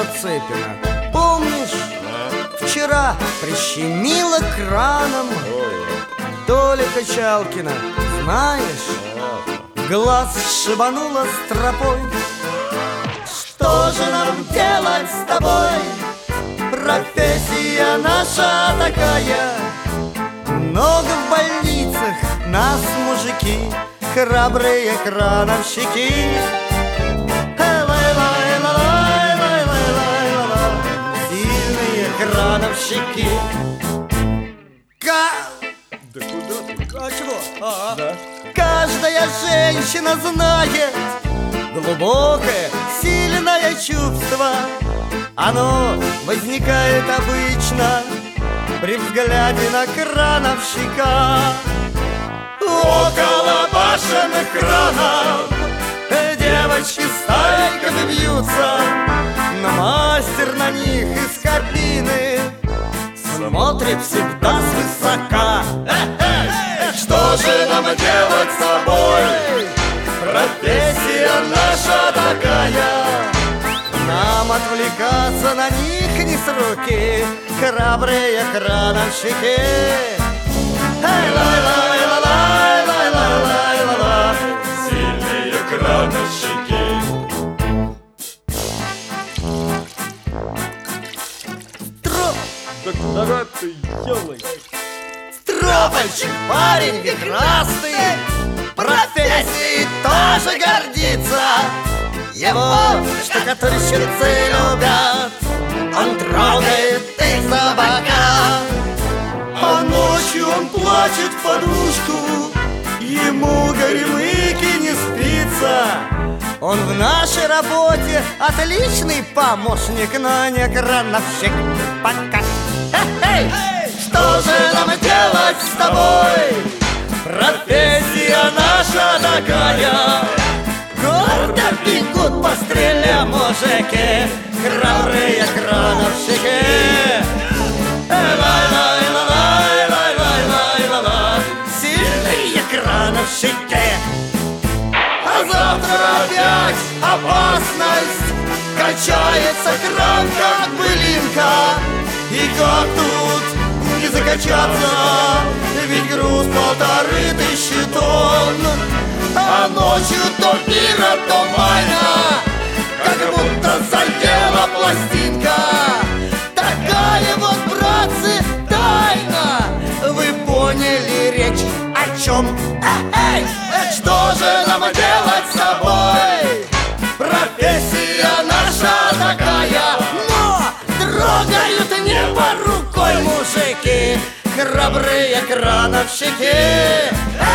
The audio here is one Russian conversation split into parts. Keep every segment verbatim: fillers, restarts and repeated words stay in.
Цыпина. Помнишь, вчера прищемило краном Толя Качалкина, знаешь? Глаз шибануло стропой. Что же нам делать с тобой? Профессия наша такая. Много в больницах нас мужики, храбрые крановщики. Сильные крановщики. Ка... Да куда ты? А чего? А, да. Каждая женщина знает глубокое, сильное чувство. Оно возникает обычно при взгляде на крановщика. Около башенных кранов девочки стайками бьются, но мастер на них из кабины смотрит всегда свысока. Что же нам делать с тобой? Профессия наша такая. Нам отвлекаться на них не с руки, храбрые крановщики. Сильные крановщики. Строп! Да куда ты, ёлы? Стропольщик, парень прекрасный, профессией тоже гордится. Его штукатурщицы любят, он трогает их за бока. А ночью он плачет в подушку, ему горемыки не спится. Он в нашей работе отличный помощник, но не крановщик пока. Эй, что же нам делать с тобой? Профессия наша такая. Гордо бегут по стреле мужики, храбрые крановщики. Сильные крановщики. А завтра опять опасность. Качается кран, как былинка. И как тут не закачаться? Ведь груз полторы тысячи тонн. А ночью то мира, то майна, как будто задела пластинка. Такая вот, братцы, тайна. Вы поняли речь о чем? Эй, что же нам делать с тобой? Профессия наша такая. Но трогают небо рукой мужики, храбрые крановщики.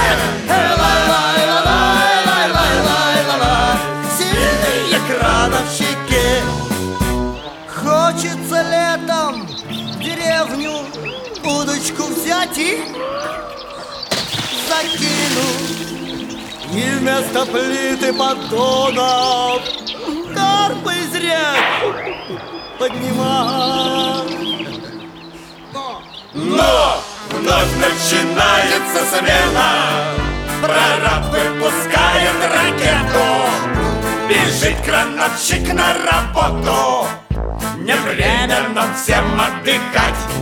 Сильные крановщики. Хочется летом в деревню удочку взять и закину. И вместо плиты поддонов карпы из рек поднимать. Но вновь начинается смена. Прораб выпускает ракету. Бежит крановщик на работу. Не время нам всем отдыхать.